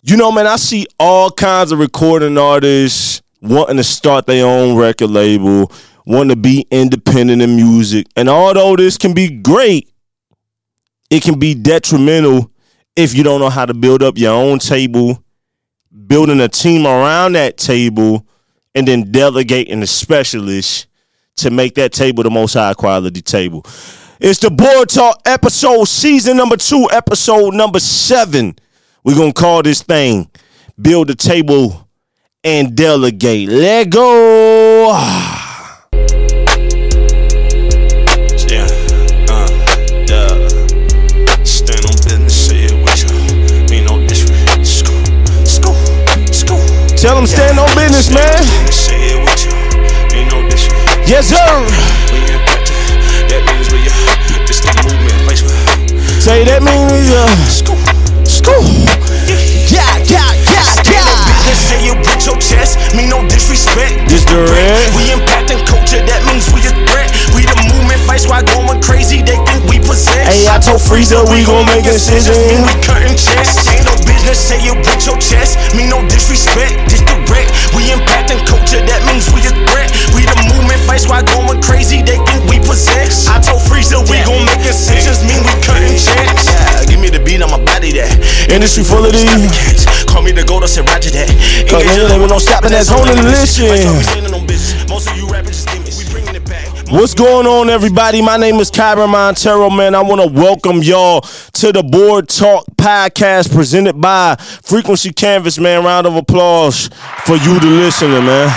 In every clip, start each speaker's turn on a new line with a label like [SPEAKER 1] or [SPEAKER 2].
[SPEAKER 1] You know, man, I see all kinds of recording artists wanting to start their own record label, wanting to be independent in music. And although this can be great, it can be detrimental if you don't know how to build up your own table, building a team around that table, and then delegating the specialists to make that table the most high quality table. It's the Board Talk episode, season number 2, episode number 7. We're going to call this thing Build a Table and Delegate. Let go.
[SPEAKER 2] Stand on business, say it with you. Me no disrespect. School.
[SPEAKER 1] Tell them stand on business, man.
[SPEAKER 2] Say it with you. Me no disrespect.
[SPEAKER 1] Yes, sir.
[SPEAKER 2] We in practice. That means we this the movement. Face with.
[SPEAKER 1] Say that means
[SPEAKER 2] School.
[SPEAKER 1] Yeah.
[SPEAKER 2] Business, say it with your chest. Me no disrespect.
[SPEAKER 1] This the red.
[SPEAKER 2] We impacting culture. That means we a threat. We the movement. Fight squad going crazy. They think we possess.
[SPEAKER 1] Hey, I told Freezer we gon' make decisions.
[SPEAKER 2] We cutting checks. Ain't no business. Say it with your chest. Me no disrespect. This direct. We impacting culture. That means we a threat. We the movement. Fight squad going crazy. They think we possess. I told Freezer we gon' make decisions. Mean we cutting checks. Yeah, give me the beat. I'ma body that.
[SPEAKER 1] Industry full of these.
[SPEAKER 2] Call me the gold. I said Roger that.
[SPEAKER 1] Cause we don't stop at that zone and listen.
[SPEAKER 2] Most of you rappers just give me. We bringing it back.
[SPEAKER 1] What's going on, everybody? My name is Kyron Montero, man. I want to welcome y'all to the Board Talk podcast presented by Frequency Canvas, man. Round of applause for you, the listener, man.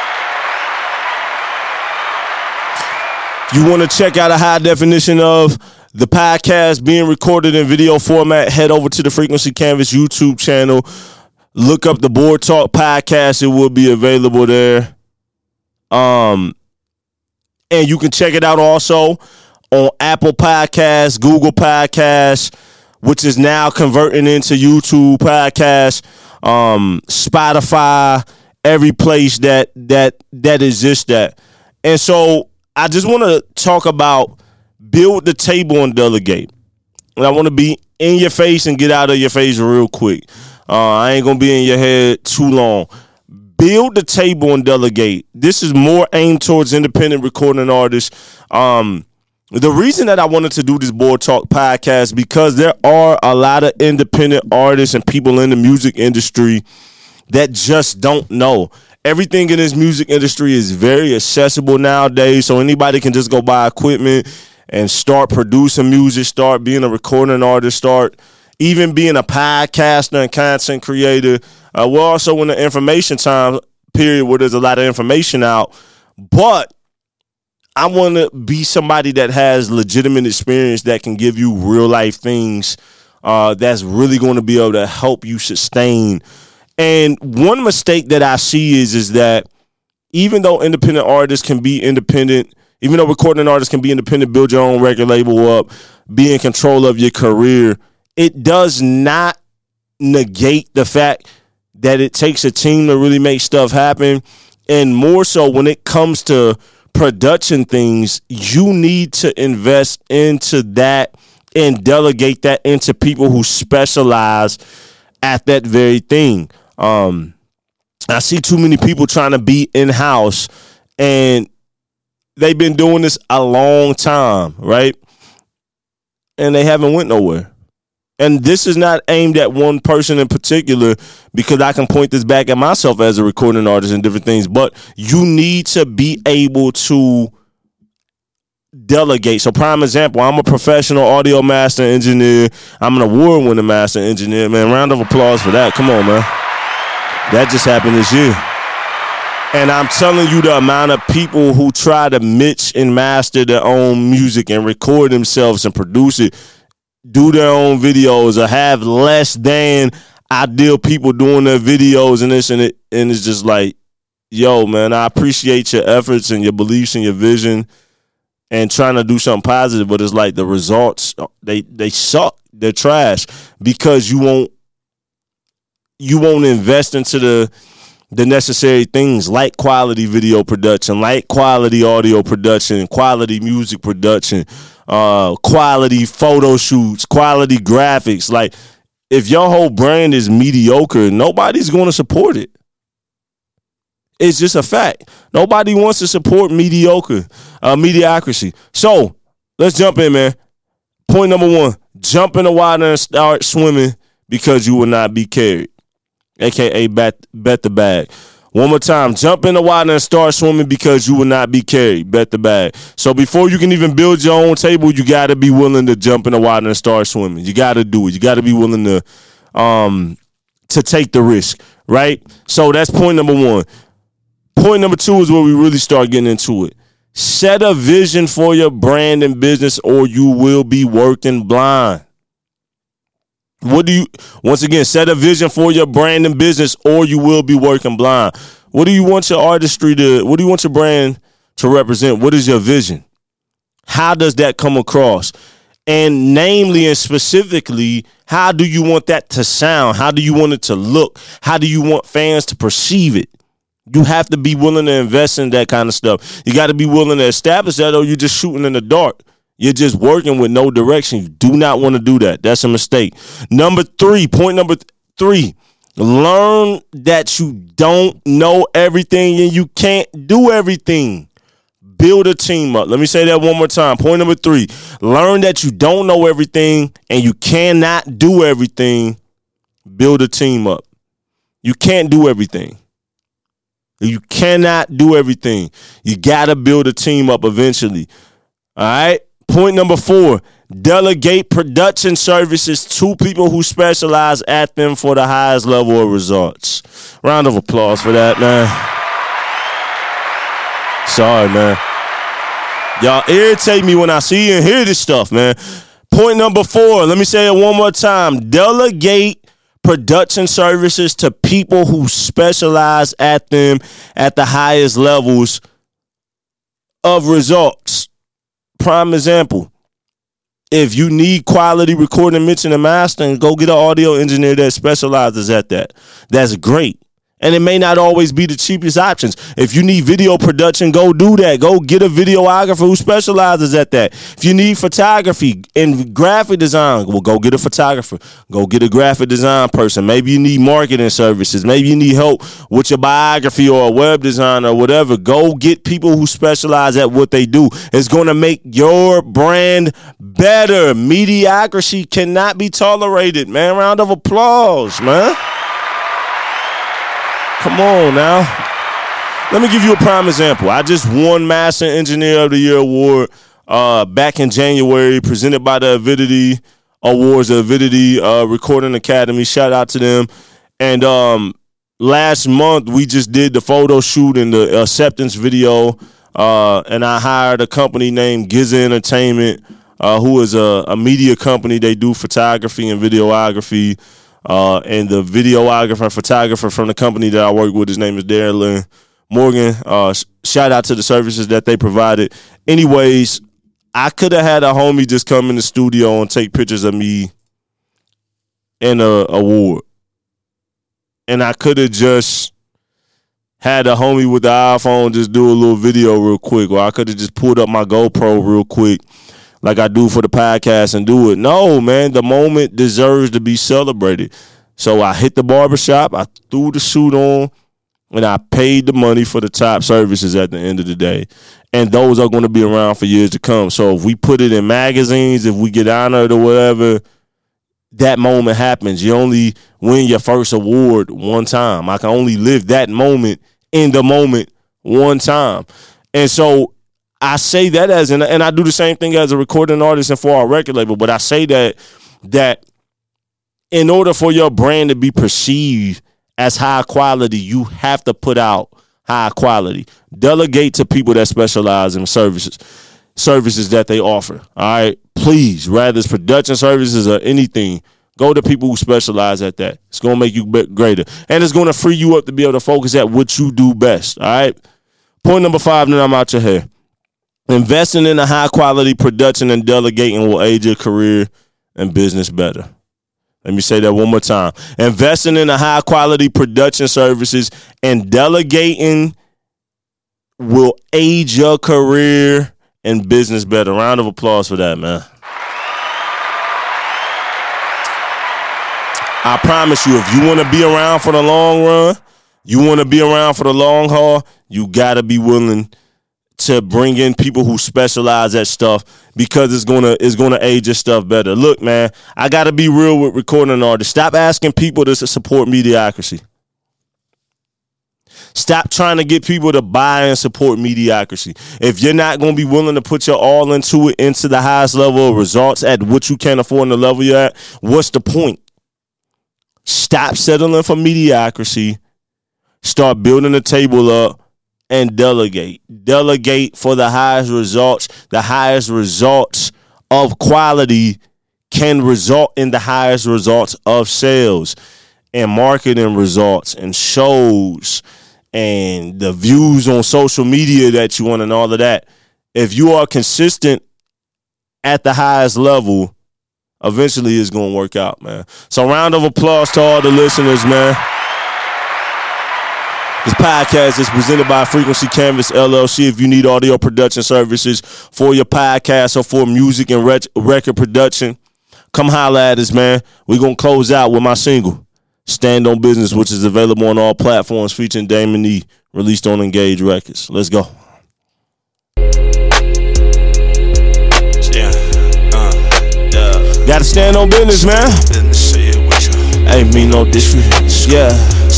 [SPEAKER 1] You want to check out a high definition of the podcast being recorded in video format, head over to the Frequency Canvas YouTube channel. Look up the Board Talk podcast. It will be available there. And you can check it out also on Apple Podcasts, Google Podcasts, which is now converting into YouTube Podcasts, Spotify, every place that exists that. And so I just want to talk about build the table and delegate. And I want to be in your face and get out of your face real quick. I ain't going to be in your head too long. Build the table and delegate. This is more aimed towards independent recording artists. The reason that I wanted to do this Board Talk podcast because there are a lot of independent artists and people in the music industry that just don't know. Everything in this music industry is very accessible nowadays, so anybody can just go buy equipment and start producing music, start being a recording artist, start even being a podcaster and content creator. We're also in the information time period where there's a lot of information out. But I want to be somebody that has legitimate experience that can give you real life things that's really going to be able to help you sustain. And one mistake that I see is that even though independent artists can be independent, even though recording artists can be independent, build your own record label up, be in control of your career, it does not negate the fact that it takes a team to really make stuff happen. And more so when it comes to production things, you need to invest into that and delegate that into people who specialize at that very thing. I see too many people trying to be in-house, and they've been doing this a long time, right? And they haven't went nowhere. And this is not aimed at one person in particular, because I can point this back at myself as a recording artist and different things. But you need to be able to delegate. So prime example, I'm a professional audio master engineer. I'm an award-winning master engineer, man. Round of applause for that. Come on, man. That just happened this year. And I'm telling you, the amount of people who try to mix and master their own music and record themselves and produce it, do their own videos, or have less than ideal people doing their videos and this and it, and it's just like, yo, man, I appreciate your efforts and your beliefs and your vision and trying to do something positive, but it's like the results, they suck. They're trash because you won't invest into the necessary things like quality video production, like quality audio production, quality music production, quality photo shoots, quality graphics. Like, if your whole brand is mediocre, nobody's going to support it. It's just a fact. Nobody wants to support mediocrity. So let's jump in, man. Point number 1, jump in the water and start swimming because you will not be carried, a.k.a. bet the bag. One more time, jump in the water and start swimming because you will not be carried, bet the bag. So before you can even build your own table, you got to be willing to jump in the water and start swimming. You got to do it. You got to be willing to take the risk, right? So that's point number 1. Point number 2 is where we really start getting into it. Set a vision for your brand and business or you will be working blind. Once again, set a vision for your brand and business or you will be working blind. What do you want your what do you want your brand to represent? What is your vision? How does that come across? And namely and specifically, how do you want that to sound? How do you want it to look? How do you want fans to perceive it? You have to be willing to invest in that kind of stuff. You got to be willing to establish that, or you're just shooting in the dark. You're just working with no direction. You do not want to do that. That's a mistake. Point number 3, learn that you don't know everything and you can't do everything. Build a team up. Let me say that one more time. Point number 3, learn that you don't know everything and you cannot do everything. Build a team up. You can't do everything. You cannot do everything. You got to build a team up eventually. All right. Point number 4, delegate production services to people who specialize at them for the highest level of results. Round of applause for that, man. Sorry, man. Y'all irritate me when I see and hear this stuff, man. Point number 4, let me say it one more time. Delegate production services to people who specialize at them at the highest levels of results. Prime example, if you need quality recording, mixing, and mastering, go get an audio engineer that specializes at that. That's great. And it may not always be the cheapest options. If you need video production, go do that. Go get a videographer who specializes at that. If you need photography and graphic design, well, go get a photographer. Go get a graphic design person. Maybe you need marketing services. Maybe you need help with your biography or a web design or whatever. Go get people who specialize at what they do. It's going to make your brand better. Mediocrity cannot be tolerated, man. Round of applause, man. Come on now. Let me give you a prime example. I just won Master Engineer of the Year award back in January, presented by the Avidity Awards, the Avidity Recording Academy. Shout out to them. And last month, we just did the photo shoot and the acceptance video, and I hired a company named Giza Entertainment, who is a media company. They do photography and videography. And the videographer and photographer from the company that I work with, his name is Darren Morgan. Shout out to the services that they provided. Anyways, I could have had a homie just come in the studio and take pictures of me in a award. And I could have just had a homie with the iPhone just do a little video real quick. Or I could have just pulled up my GoPro real quick like I do for the podcast and do it. No, man, the moment deserves to be celebrated. So I hit the barbershop, I threw the suit on, and I paid the money for the top services at the end of the day. And those are going to be around for years to come. So if we put it in magazines, if we get honored or whatever, that moment happens. You only win your first award one time. I can only live that moment in the moment one time. And so I say that and I do the same thing as a recording artist and for our record label, but I say that in order for your brand to be perceived as high quality, you have to put out high quality. Delegate to people that specialize in services that they offer. All right, please, whether it's production services or anything, go to people who specialize at that. It's going to make you greater, and it's going to free you up to be able to focus at what you do best. All right. Point number 5, then I'm out your hair. Investing in a high-quality production and delegating will aid your career and business better. Let me say that one more time. Investing in a high-quality production services and delegating will aid your career and business better. Round of applause for that, man. I promise you, if you want to be around for the long run, you want to be around for the long haul, you got to be willing to bring in people who specialize at stuff because it's gonna age your stuff better. Look, man, I got to be real with recording artists. Stop asking people to support mediocrity. Stop trying to get people to buy and support mediocrity. If you're not going to be willing to put your all into it, into the highest level of results at what you can afford and the level you're at, what's the point? Stop settling for mediocrity. Start building the table up and delegate. Delegate for the highest results. The highest results of quality can result in the highest results of sales and marketing results and shows and the views on social media that you want and all of that. If you are consistent at the highest level, eventually it's going to work out, man. So round of applause to all the listeners, man. This podcast is presented by Frequency Canvas LLC. If you need audio production services for your podcast or for music and record production, come holla at us, man. We're going to close out with my single, Stand on Business, which is available on all platforms, featuring Damon E, released on Engage Records. Let's go. Gotta stand on business, man. Ain't me no disrespect. Yeah.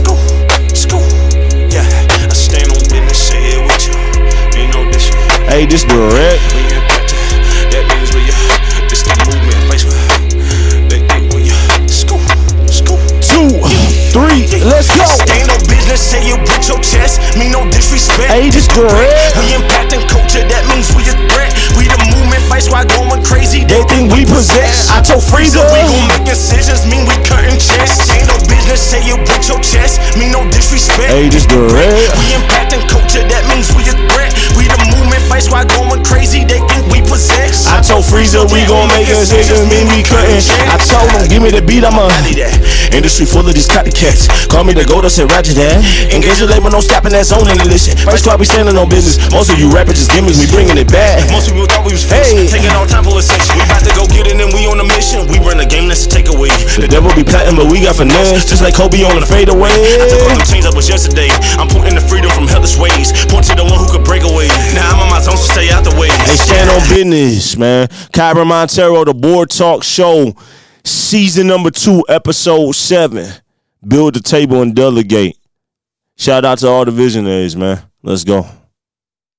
[SPEAKER 1] Hey, this direct. That means where you this the movement face with they think when you scoop. 2, 3, let's go. Stand on business, say it with your chest. Me no disrespect. Hey, this direct. We impacting culture, that means we a threat. We the movement face while going crazy. They think we possess. I told Freezer we gon' make decisions, mean we cutting checks. Stand on business, say it with your chest. Me no disrespect. Hey, this direct. We impacting culture, that means we a threat. We the movement face while going crazy, they think we possess. I told Freezer we gon' make decisions, mean we cutting. I told him, give me the beat, I'ma that. Industry full of these copycats. Call me the goat, I said Roger that. Engage your label, no stopping that zone and listen. First club, we standing on business. Most of you rappers just gimmicks, we bringing it back. Most people thought we was finished, taking all time for a section. We about to go get it and we on a mission. We run a game that's a takeaway. The devil be plotting, but we got finesse. Just like Kobe on the fadeaway. I took all the chains that was yesterday. I'm putting the freedom from hellish ways. Point to the one who could break away. Now I'm on my zone, so stay out the way. Hey, stand on business, man. Kyra Montero, the Board Talk Show, season number 2, episode 7. Build the table and delegate. Shout out to all the visionaries, man. Let's go.